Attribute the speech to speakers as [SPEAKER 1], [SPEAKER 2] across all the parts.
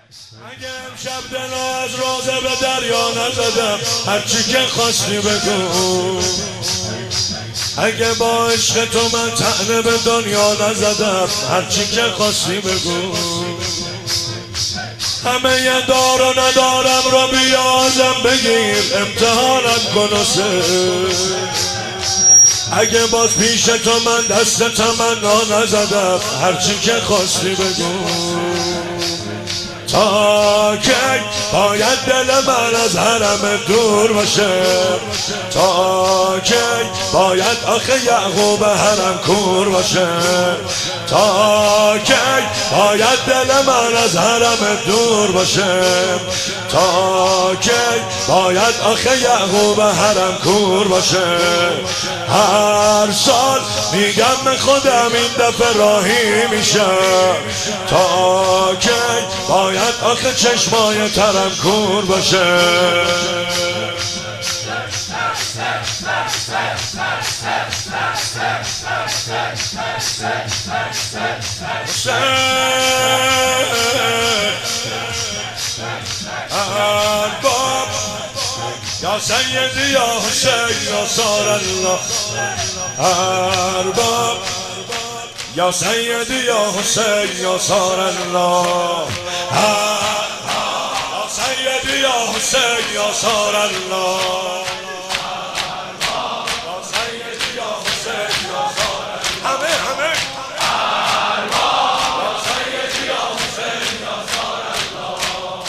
[SPEAKER 1] اگه امشب دلو از روزه به دریا نزدم، هرچی که خواستی بگو. اگه با عشق تو من طعنه به دنیا نزدم، هرچی که خواستی بگو. همه یه دار و ندارم رو بیا ازم بگیر، امتحانم کن و اگه باز پیش تو من دست تمنا نزدم، هرچی که خواستی بگو. تا کی باید دل من از حرم دور باشه؟ تا کی باید آخه یعقوب حرم کور باشه؟ تا کی باید دل من از حرم دور باشه؟ تا کی باید آخه یعقوب حرم کور باشه؟ هر سال میگم به خودم این دفعه راهی میشم. تا کی باید آخه چشمای ترم کور باشه؟ ارباب یا سیدی یا حسین یا سار الله، ارباب یا سیدی یا حسین یا سار الله، یا سیدی یا حسین یا سار الله، یا سیدی یا حسین یا سار الله. همه همه یا سیدی یا حسین یا سار الله،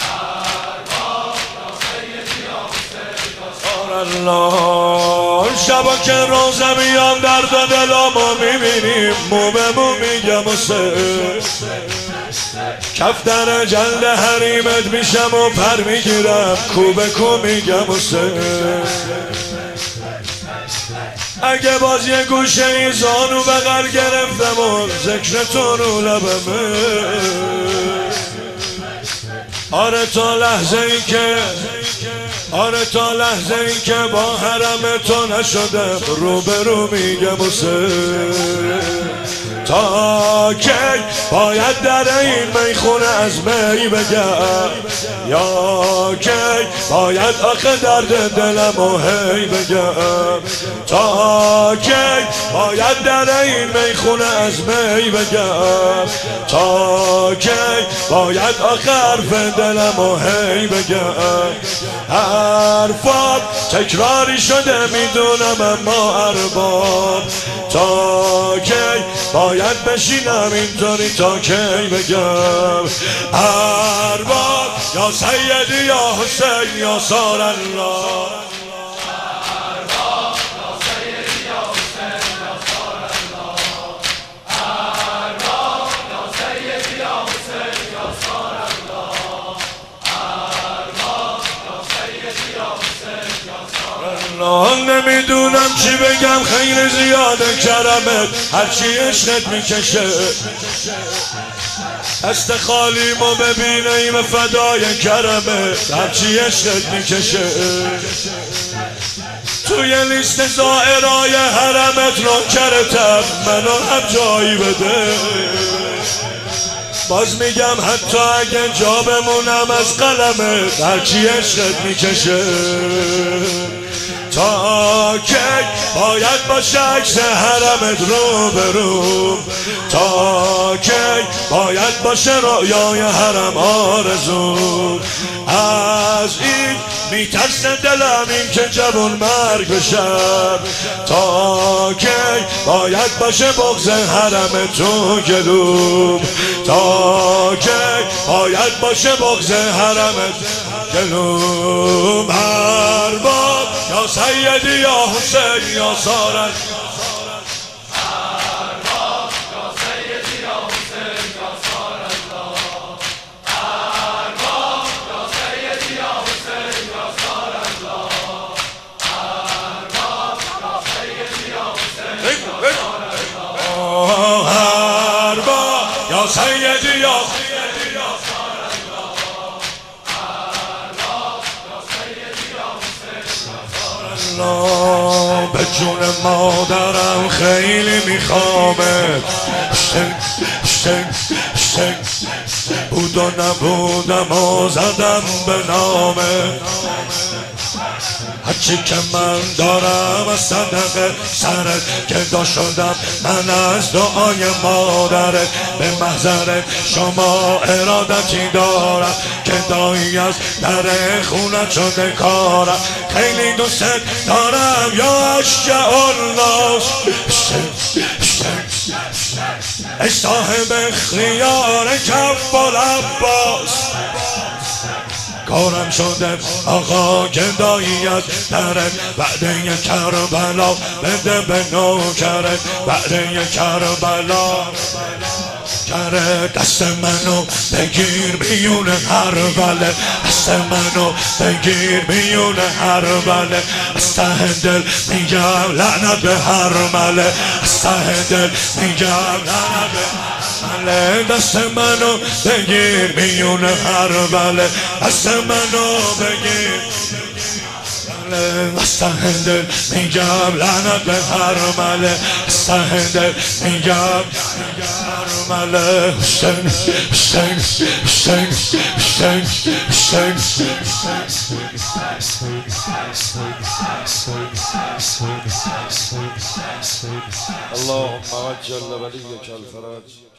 [SPEAKER 1] یا سیدی یا حسین یا سار الله. شبا که روزه میام درد و دلامو میبینیم، مو به مو میگم حسین. کف در جلد حریمت میشم و پر میگیرم، کو به کو میگم حسین. اگه باز یه گوشه ای زانو بغل گرفتم و ذکر تو رو لبمه، آره تا لحظه ای که آره تا لحظه ای که با حرم تو نشدم، رو به رو میگم حسین. تا کی باید در این میخونه از می بگم؟ یا کی باید آخه درد دلم و هی بگم؟ تا کی باید در این میخونه از می بگم؟ تا کی باید آخه حرف دلم و هی بگم؟ حرفات تکراری شده میدونم اما ارباب، تا کی باید بشینم اینطوری؟ تا کی بگم ارباب یا سیدی یا حسین یا سار الله، نمیدونم چی بگم، خیلی زیاده کرمت، هرچی عشقت میکشه. دست خالیمو ببینیم فدای کرمت، هرچی عشقت میکشه. توی لیست زائرای حرمت نوکرتم، منو هم جایی بده. باز میگم حتی اگه جا بمونم از قلمت، هرچی عشقت میکشه. تا کی باید باشه عکس حرمت رو به رو؟ تا کی باید باشه رویای حرم آرزو؟ از این میترسه دلم این که جوان مرگ بشم. تا کی باید باشه بغض حرم تو گلوم؟ تا کی باید باشه بغض حرمت گلوم؟ ارباب یا سیدی یا حسین یا سار الله، ارباب یا سیدی یا حسین یا سار الله، ارباب یا سیدی یا حسین یا سار الله، ارباب یا سیدی یا حسین یا سار الله، ارباب یا سیدی یا به جون مادرم خیلی میخوامت. بود و نبودم و زدم به نامه هرچی که من دارم از صدقه سرت گدا شدم من از دعای مادرت به محضرت شما ارادتی دارم که دایی از در خونت شده کارم خیلی دوست دارم یا اشجع الناس ای صاحب خیار کف العباس کارم شده آقا گدایی از درت وعده کربلا بده به نوکرت وعده کربلا کره دست منو بگیر میون هر بله دست منو بگیر میون هر بله از ته دل میگم لعنت به هر مله از ته دل میگم لعنت به بله دست منو بگیر میون هر بله دست منو بگیر از ته دل میگم لعنت به هر مله از ته دل میگم هر مله حسین حسین حسین حسین حسین اللهم وجل ولیک الفرج